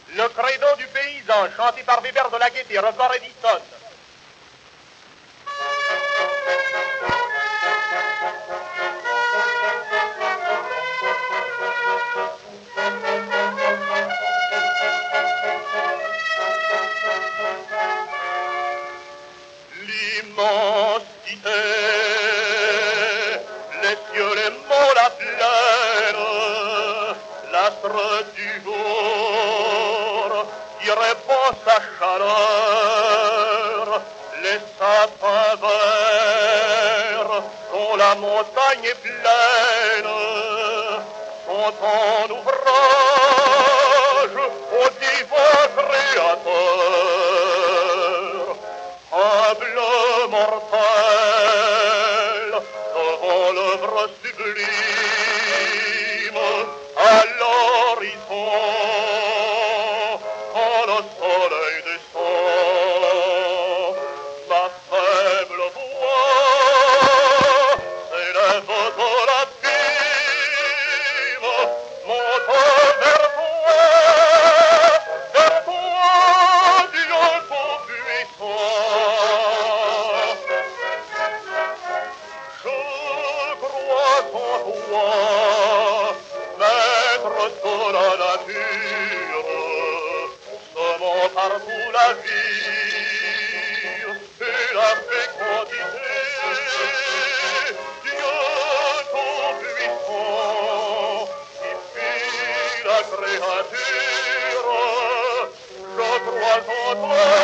Le credo du paysan, chanté par Weber de la Gaîté, record Edison. L'immensité, les cieux, les monts, la plaine, l'astre du jour qui répand sa chaleur, les sapins verts dont la montagne est pleine, sont en ouvrage au divin Créateur. Humble mortel, devant l'œuvre sublime, à l'horizon, quand le soleil descend, ma faible voix s'élève de l'abîme, monte vers toi, Dieu tout-puissant. Je crois en toi, maître de la nature, semant partout la vie et la fécondité. Dieu tout-puissant, qui fit la créature, je crois en toi.